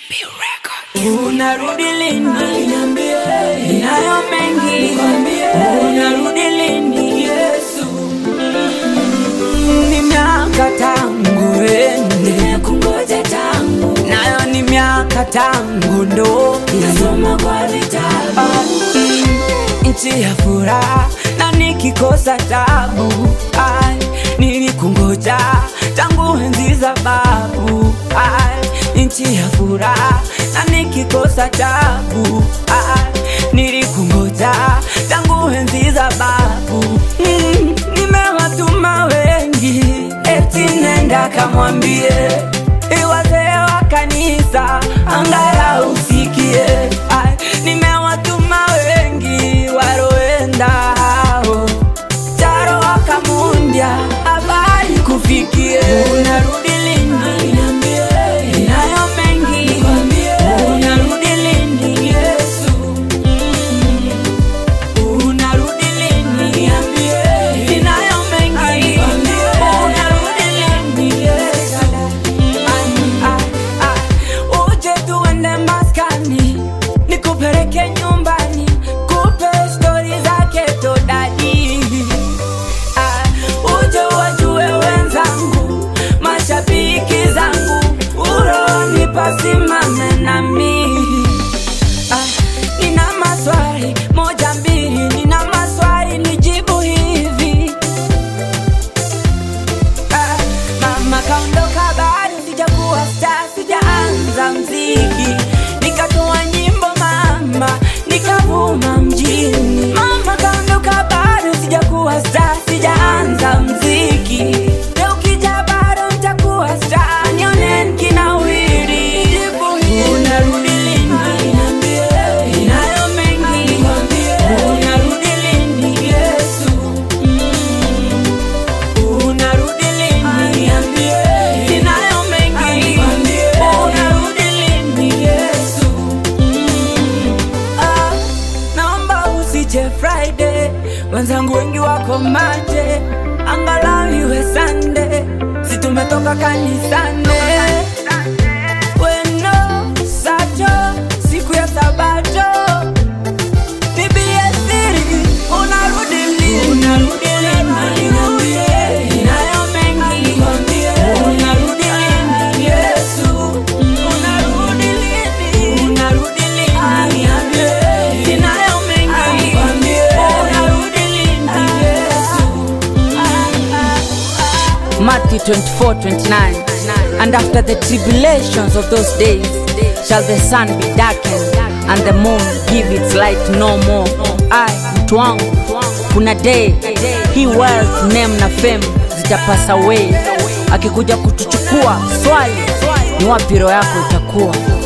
Unarudi lini? Niambie. Ninayo mengi nikwambie. Unarudi lini? Yesu. Ni miaka tangu ende, nimekungoja tangu. Nayo ni miaka tangu ndoki, nasoma kwa vitabu. Nchi ya furaha na nikikosa tabu. Nilikungoja tangu enzi za babu. Nchi ya furaha na nikikosa tabu. Nilikungoja tangu enzi za babu. Nimewatuma wengi, eti nenda kamwambie wazee wa kanisa angalau usikie. Nimewatuma wengi waroenda hao Taro wakamundia habari kufikie. Unarudi lini? Niambie. Ninayo mengi nikwambie. Unarudi lini? Yesu. Unarudi lini? Niambie. Ninayo mengi nikwambie. Unarudi lini? Yesu. Uje tuende maskani, nikupeleke nyumbani, kupe story zake to daddy. Uje wajue wenzangu, mashabiki zangu, uroni pasimame nami. Nina maswali moja mbili, nina maswali nijibu hivi. Mama kaondoka bado sijakuwa star, sijaanza mziki, nikatoa nyimbo mama, nikavuma mjini. Mama kaondoka bado sijakuwa star, sijaanza mziki, leo ukija bado nitakuwa star, nione nikinawiri. Unarudi lini? Niambie. Ninayo mengi nikwambie. Unarudi lini? Yesu. Unarudi lini? Niambie. Ninayo mengi nikwambie. Unarudi lini? Yesu. Naomba usije Friday, wenzangu wengi wako mate, angalau iwe Sunday, si tumetoka kanisani. Weno sato siku ya Sabato, nibie siri. Unarudi lini? Unarudi lini? Niambie. Ninayo mengi nikwambie. Unarudi lini? Yesu. Unarudi lini? Unarudi lini? Niambie. Ninayo mengi nikwambie. Unarudi lini? Yesu. Matthew 24:29. And after the tribulations of those days shall the sun be darkened and the moon give its light no more. Mtu wangu, kuna day hii wealth, name na fame zitapasa away. Akikuja kutuchukua swali, ni wapi roho yako itakuwa?